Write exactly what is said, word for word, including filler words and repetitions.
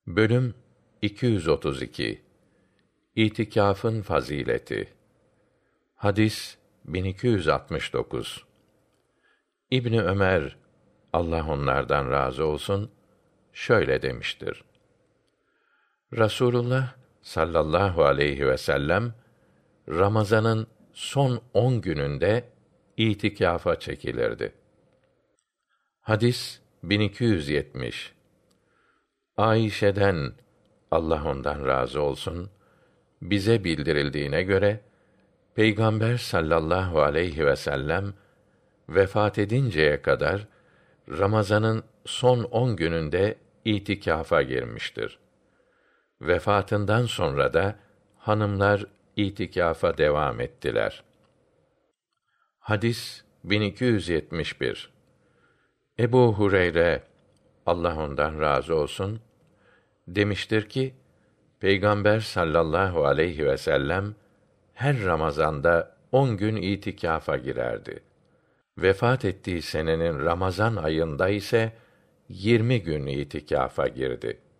Bölüm iki yüz otuz iki. İtikafın fazileti. Hadis bin iki yüz altmış dokuz. İbni Ömer, Allah onlardan razı olsun, şöyle demiştir: Rasulullah sallallahu aleyhi ve sellem Ramazan'ın son on gününde itikafa çekilirdi. Hadis bin iki yüz yetmiş. Ayşe'den, Allah ondan razı olsun, bize bildirildiğine göre Peygamber sallallahu aleyhi ve sellem vefat edinceye kadar Ramazan'ın son on gününde itikafa girmiştir. Vefatından sonra da hanımlar itikafa devam ettiler. Hadis bin iki yüz yetmiş bir. Ebu Hureyre, Allah ondan razı olsun, demiştir ki, Peygamber sallallahu aleyhi ve sellem her Ramazan'da on gün itikafa girerdi. Vefat ettiği senenin Ramazan ayında ise yirmi gün itikafa girdi.